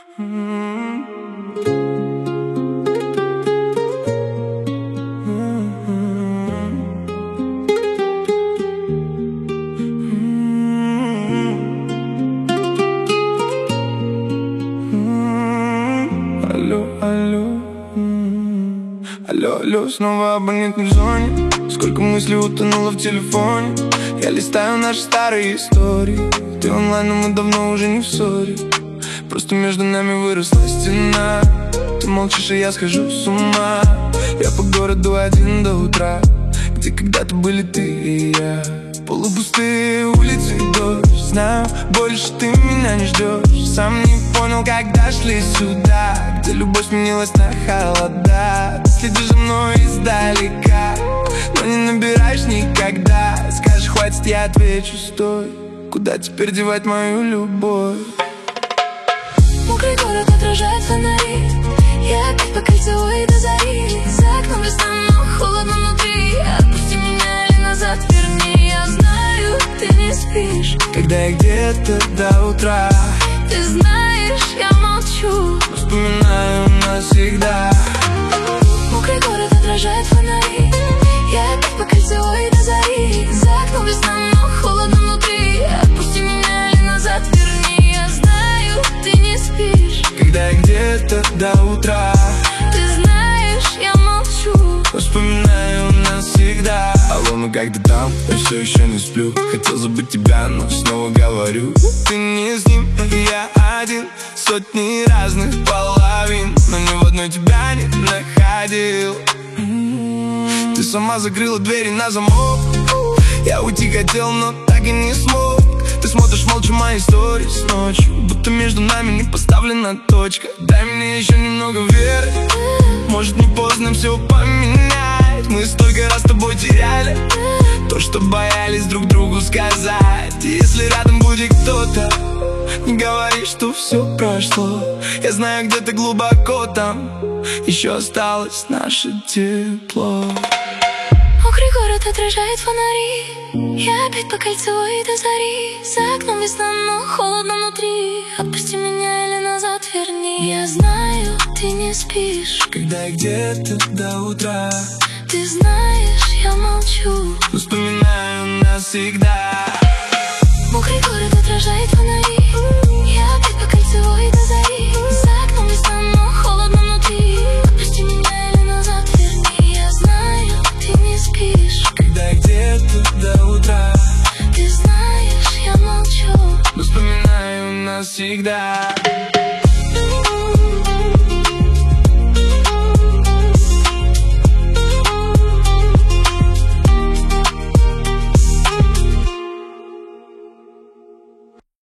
Алло, алло, алло, алло, снова абонентный в зоне. Сколько мыслей утонуло в телефоне. Я листаю наши старые истории. Ты онлайн, но мы давно уже не в ссоре. Просто между нами выросла стена. Ты молчишь, и я схожу с ума. Я по городу один до утра, где когда-то были ты и я. Полупустые улицы и дождь. Знаю, больше ты меня не ждешь. Сам не понял, когда шли сюда, где любовь сменилась на холода. Ты следишь за мной издалека, но не набираешь никогда. Скажешь, хватит, я отвечу, стой. Куда теперь девать мою любовь? Мокрый город отражает фонари. Я опять по кольцевой до зари. За окном весна, но холодно внутри. Отпусти меня или назад верни. Я знаю, ты не спишь, когда я где-то до утра. ты знаешь, я молчу, вспоминаю навсегда. Мокрый город отражает фонари. Я опять по кольцевой до зари. За окном весна, но холодно внутри. Отпусти меня или назад верни. Я знаю, ты не спишь, когда я где-то до утра. ты знаешь, я молчу, вспоминаю навсегда. Алло, ну как ты там? Я все еще не сплю. Хотел забыть тебя, но снова говорю. Ты не с ним, я один. Сотни разных половин, но ни в одной тебя не находил. Ты сама закрыла двери на замок. Я уйти хотел, но так и не смог. Ты смотришь молча мои сторис ночью, будто между нами не поставлена точка. Дай мне еще немного веры, может не поздно все поменять. Мы столько раз с тобой теряли то, что боялись друг другу сказать. И если рядом будет кто-то, не говори, что все прошло. Я знаю, где-то глубоко там еще осталось наше тепло. Мокрый город отражает фонари. Я опять по кольцевой до зари. За окном весна, но холодно внутри. Отпусти меня или назад верни. Я знаю, ты не спишь, когда я где-то до утра. ты знаешь, я молчу, вспоминаю навсегда. Мокрый город отражает фонари. Я опять по кольцевой до зари. За окном весна, но холодно внутри. Отпусти меня или назад верни. Я знаю, ты не спишь, когда я где-то до утра. ты знаешь, я молчу, вспоминаю навсегда.